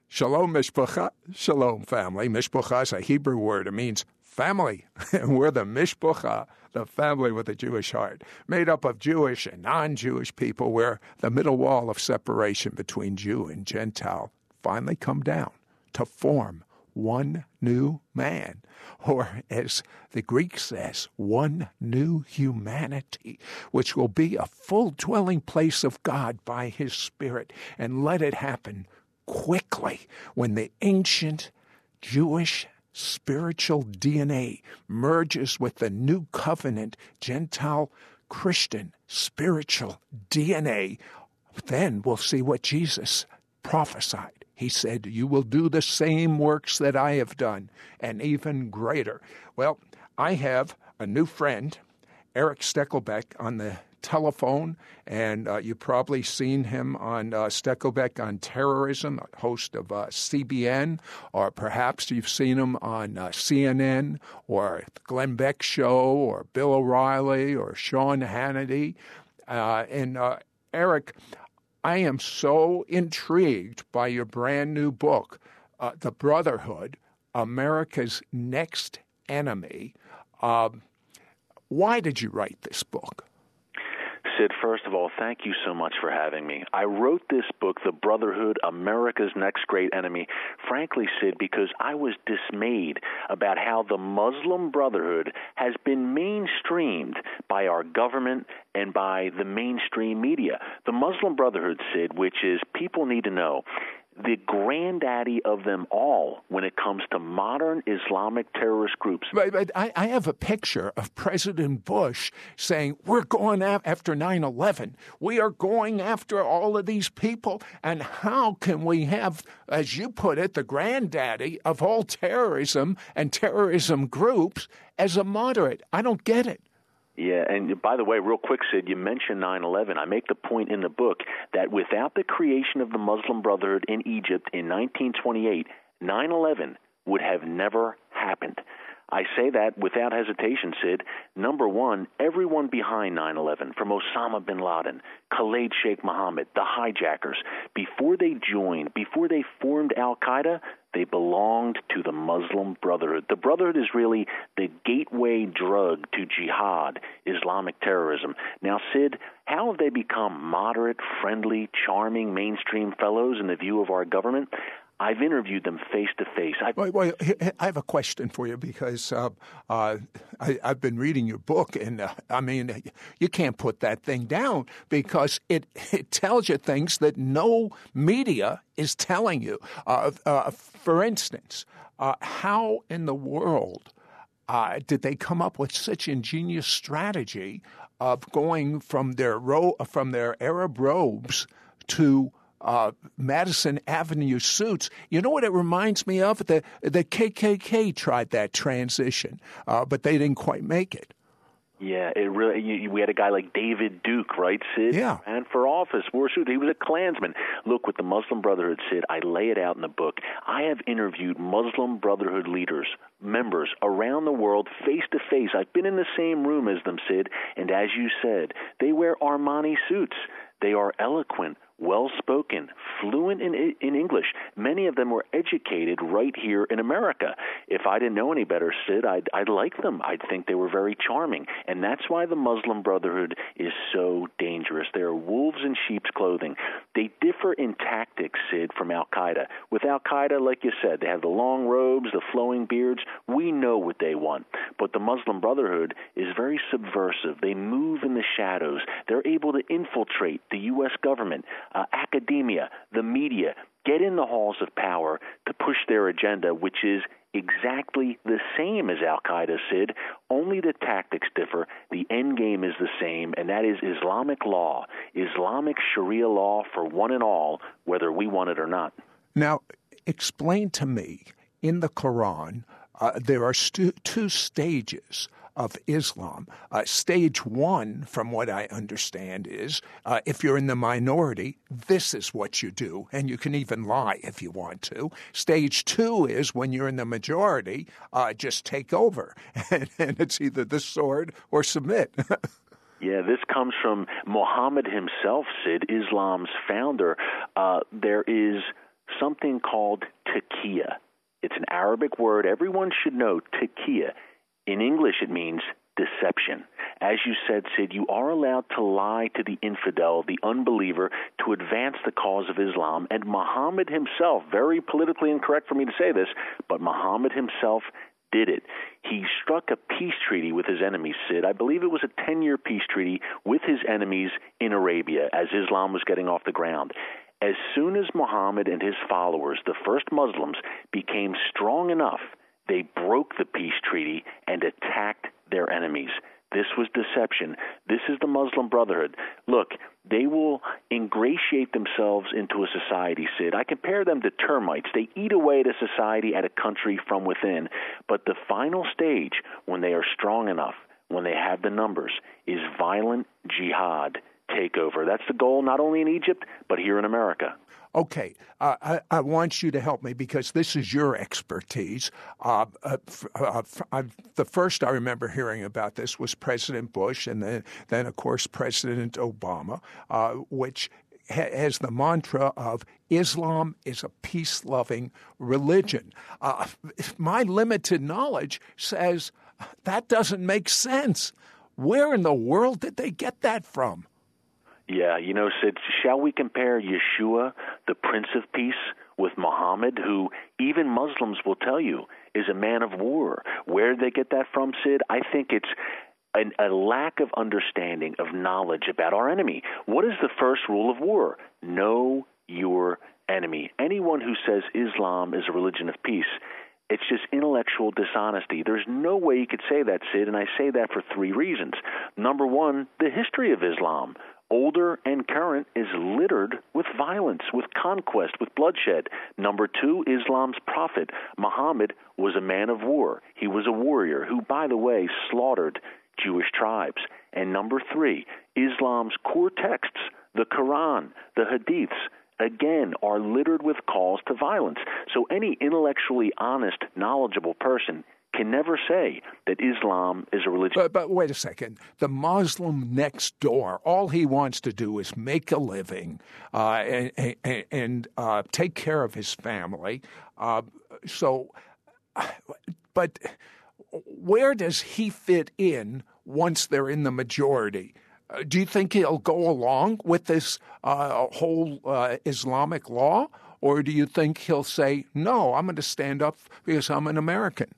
Shalom Mishpacha, Shalom family. Mishpacha is a Hebrew word. It means family. And we're the Mishpacha, the family with a Jewish heart, made up of Jewish and non-Jewish people, where the middle wall of separation between Jew and Gentile finally come down to form one new man, or as the Greek says, one new humanity, which will be a full dwelling place of God by His Spirit. And let it happen quickly when the ancient Jewish spiritual DNA merges with the new covenant Gentile Christian spiritual DNA. Then we'll see what Jesus prophesied. He said, "You will do the same works that I have done, and even greater." Well, I have a new friend, Eric Steckelbeck, on the telephone, and you've probably seen him on Steckelbeck on Terrorism, host of CBN, or perhaps you've seen him on CNN, or Glenn Beck Show, or Bill O'Reilly, or Sean Hannity. Eric, I am so intrigued by your brand new book, The Brotherhood, America's Next Enemy. Why did you write this book? Sid, first of all, thank you so much for having me. I wrote this book, The Brotherhood, America's Next Great Enemy, frankly, Sid, because I was dismayed about how the Muslim Brotherhood has been mainstreamed by our government and by the mainstream media. The Muslim Brotherhood, Sid, which is, people need to know, the granddaddy of them all when it comes to modern Islamic terrorist groups. But I have a picture of President Bush saying, we're going after 9/11. We are going after all of these people. And how can we have, as you put it, the granddaddy of all terrorism and terrorism groups as a moderate? I don't get it. Yeah, and by the way, real quick, Sid, you mentioned 9/11. I make the point in the book that without the creation of the Muslim Brotherhood in Egypt in 1928, 9/11 would have never happened. I say that without hesitation, Sid. Number one, everyone behind 9/11, from Osama bin Laden, Khalid Sheikh Mohammed, the hijackers, before they joined, before they formed al-Qaeda, they belonged to the Muslim Brotherhood. The Brotherhood is really the gateway drug to jihad, Islamic terrorism. Now, Sid, how have they become moderate, friendly, charming, mainstream fellows in the view of our government? I've interviewed them face-to-face. I have a question for you, because I've been reading your book, and you can't put that thing down, because it tells you things that no media is telling you. For instance, how in the world did they come up with such ingenious strategy of going from their Arab robes to Madison Avenue suits? You know what it reminds me of? The KKK tried that transition, but they didn't quite make it. Yeah, it really. We had a guy like David Duke, right, Sid? Yeah. And for office, wore a suit. He was a Klansman. Look, with the Muslim Brotherhood, Sid, I lay it out in the book. I have interviewed Muslim Brotherhood leaders, members around the world, face to face. I've been in the same room as them, Sid, and as you said, they wear Armani suits. They are eloquent, well-spoken, fluent in English. Many of them were educated right here in America. If I didn't know any better, Sid, I'd like them. I'd think they were very charming. And that's why the Muslim Brotherhood is so dangerous. They are wolves in sheep's clothing. They differ in tactics, Sid, from al-Qaeda. With al-Qaeda, like you said, they have the long robes, the flowing beards. We know what they want. But the Muslim Brotherhood is very subversive. They move in the shadows. They're able to infiltrate the U.S. government, academia, the media, get in the halls of power to push their agenda, which is exactly the same as al-Qaeda, Sid. Only the tactics differ. The end game is the same, and that is Islamic law, Islamic Sharia law for one and all, whether we want it or not. Now, explain to me, in the Quran, there are two stages of Islam. Stage one, from what I understand, is if you're in the minority, this is what you do, and you can even lie if you want to. Stage two is when you're in the majority, just take over, and it's either the sword or submit. Yeah, this comes from Muhammad himself, Sid, Islam's founder. There is something called taqiyya. It's an Arabic word. Everyone should know taqiyya. In English, it means deception. As you said, Sid, you are allowed to lie to the infidel, the unbeliever, to advance the cause of Islam. And Muhammad himself, very politically incorrect for me to say this, but Muhammad himself did it. He struck a peace treaty with his enemies, Sid. I believe it was a 10-year peace treaty with his enemies in Arabia as Islam was getting off the ground. As soon as Muhammad and his followers, the first Muslims, became strong enough, they broke the peace treaty and attacked their enemies. This was deception. This is the Muslim Brotherhood. Look, they will ingratiate themselves into a society, Sid. I compare them to termites. They eat away at a society, at a country from within. But the final stage, when they are strong enough, when they have the numbers, is violent jihad takeover. That's the goal not only in Egypt, but here in America. Okay, I want you to help me because this is your expertise. The first I remember hearing about this was President Bush and then of course, President Obama, which has the mantra of Islam is a peace-loving religion. My limited knowledge says that doesn't make sense. Where in the world did they get that from? Yeah, Sid, shall we compare Yeshua, the Prince of Peace, with Muhammad, who even Muslims will tell you is a man of war? Where did they get that from, Sid? I think it's a lack of understanding, of knowledge about our enemy. What is the first rule of war? Know your enemy. Anyone who says Islam is a religion of peace, it's just intellectual dishonesty. There's no way you could say that, Sid, and I say that for three reasons. Number one, the history of Islam, older and current, is littered with violence, with conquest, with bloodshed. Number two, Islam's prophet, Muhammad, was a man of war. He was a warrior who, by the way, slaughtered Jewish tribes. And number three, Islam's core texts, the Quran, the Hadiths, again, are littered with calls to violence. So any intellectually honest, knowledgeable person can never say that Islam is a religion. But wait a second. The Muslim next door, all he wants to do is make a living and take care of his family. But where does he fit in once they're in the majority? Do you think he'll go along with this whole Islamic law? Or do you think he'll say, no, I'm going to stand up because I'm an American?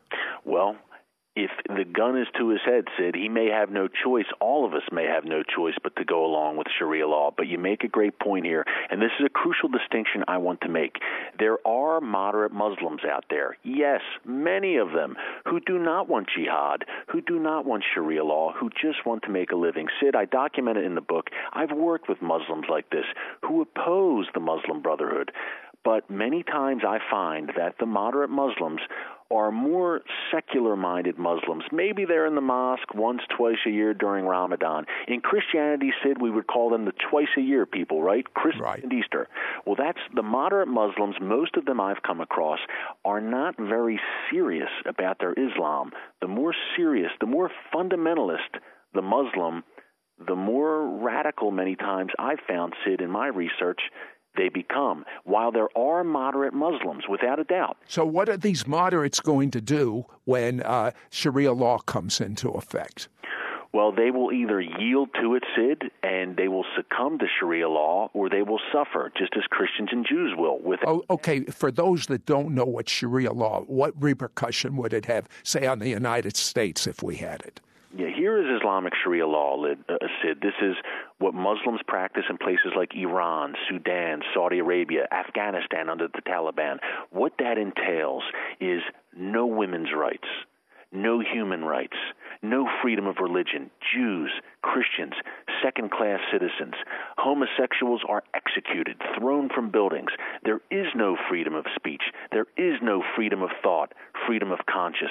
Well, if the gun is to his head, Sid, he may have no choice. All of us may have no choice but to go along with Sharia law. But you make a great point here, and this is a crucial distinction I want to make. There are moderate Muslims out there, yes, many of them, who do not want jihad, who do not want Sharia law, who just want to make a living. Sid, I document it in the book. I've worked with Muslims like this who oppose the Muslim Brotherhood. But many times I find that the moderate Muslims are more secular-minded Muslims. Maybe they're in the mosque once, twice a year during Ramadan. In Christianity, Sid, we would call them the twice-a-year people, right? Christmas and Easter. Well, that's the moderate Muslims. Most of them I've come across are not very serious about their Islam. The more serious, the more fundamentalist the Muslim, the more radical many times I've found, Sid, in my research, they become, while there are moderate Muslims, without a doubt. So what are these moderates going to do when Sharia law comes into effect? Well, they will either yield to it, Sid, and they will succumb to Sharia law, or they will suffer, just as Christians and Jews will. Okay, for those that don't know what Sharia law, what repercussion would it have, say, on the United States if we had it? Yeah, here is Islamic Sharia law, Sid. This is what Muslims practice in places like Iran, Sudan, Saudi Arabia, Afghanistan under the Taliban. What that entails is no women's rights, no human rights, no freedom of religion. Jews, Christians, second-class citizens, homosexuals are executed, thrown from buildings. There is no freedom of speech. There is no freedom of thought, freedom of conscience.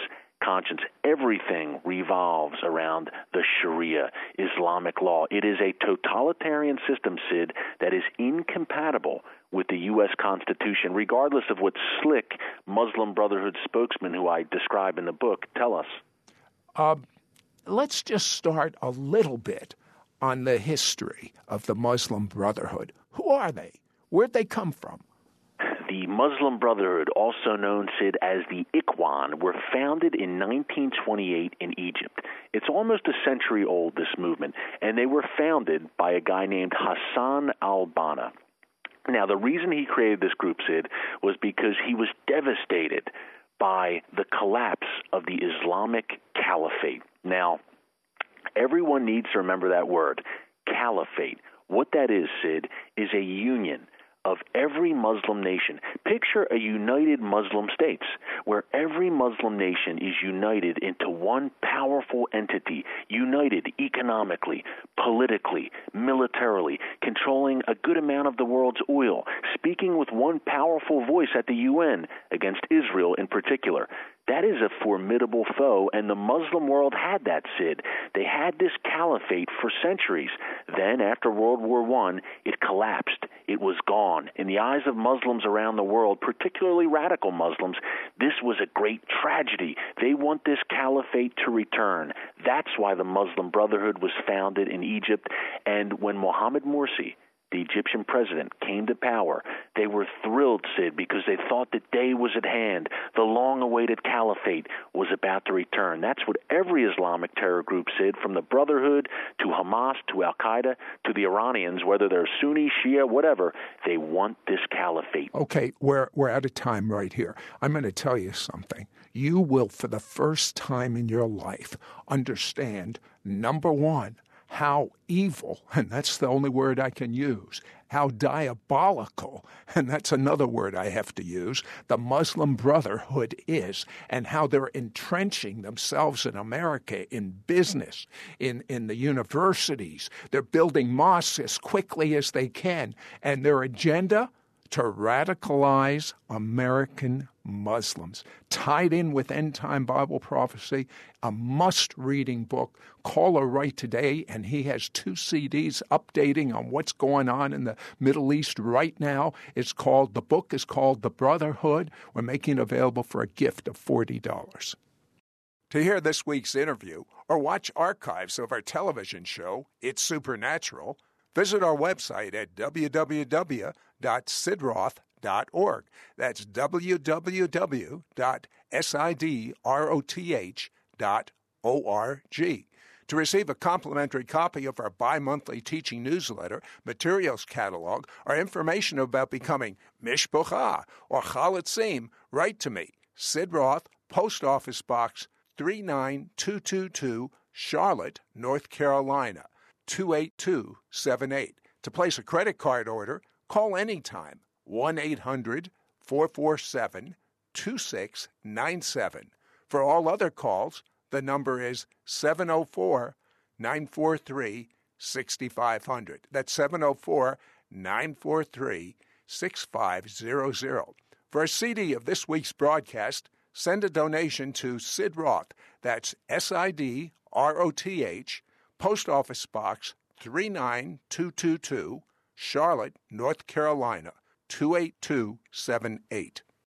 Everything revolves around the Sharia, Islamic law. It is a totalitarian system, Sid, that is incompatible with the U.S. Constitution, regardless of what slick Muslim Brotherhood spokesmen who I describe in the book tell us. Let's just start a little bit on the history of the Muslim Brotherhood. Who are they? Where'd they come from? the Muslim Brotherhood, also known, Sid, as the Ikhwan, were founded in 1928 in Egypt. It's almost a century old, this movement, and they were founded by a guy named Hassan al-Banna. Now, the reason he created this group, Sid, was because he was devastated by the collapse of the Islamic Caliphate. Now, everyone needs to remember that word, caliphate. What that is, Sid, is a union of every Muslim nation. Picture a united Muslim states where every Muslim nation is united into one powerful entity, united economically, politically, militarily, controlling a good amount of the world's oil, speaking with one powerful voice at the UN against Israel in particular. That is a formidable foe, and the Muslim world had that, Sid. They had this caliphate for centuries. Then, after World War I, it collapsed. It was gone. In the eyes of Muslims around the world, particularly radical Muslims, this was a great tragedy. They want this caliphate to return. That's why the Muslim Brotherhood was founded in Egypt. And when Mohammed Morsi, the Egyptian president, came to power, they were thrilled, Sid, because they thought the day was at hand. The long-awaited caliphate was about to return. That's what every Islamic terror group, Sid, from the Brotherhood to Hamas to Al-Qaeda to the Iranians, whether they're Sunni, Shia, whatever, they want this caliphate. Okay, we're out of time right here. I'm going to tell you something. You will, for the first time in your life, understand, number one, how evil, and that's the only word I can use, how diabolical, and that's another word I have to use, the Muslim Brotherhood is, and how they're entrenching themselves in America in business, in the universities. They're building mosques as quickly as they can, and their agenda to radicalize American Muslims. Tied in with end-time Bible prophecy, a must-reading book. Caller right today, and he has 2 CDs updating on what's going on in the Middle East right now. The book is called The Brotherhood. We're making it available for a gift of $40. To hear this week's interview or watch archives of our television show, It's Supernatural, visit our website at www.sidroth.org. That's www.sidroth.org. To receive a complimentary copy of our bi-monthly teaching newsletter, materials catalog, or information about becoming Mishpocha or Chalatzim, write to me, Sid Roth, Post Office Box 39222, Charlotte, North Carolina, 28278. To place a credit card order, call anytime, 1-800-447-2697. For all other calls, the number is 704-943-6500. That's 704-943-6500. For a CD of this week's broadcast, send a donation to Sid Roth. That's SIDROTH, Post Office Box 39222, Charlotte, North Carolina, 28278.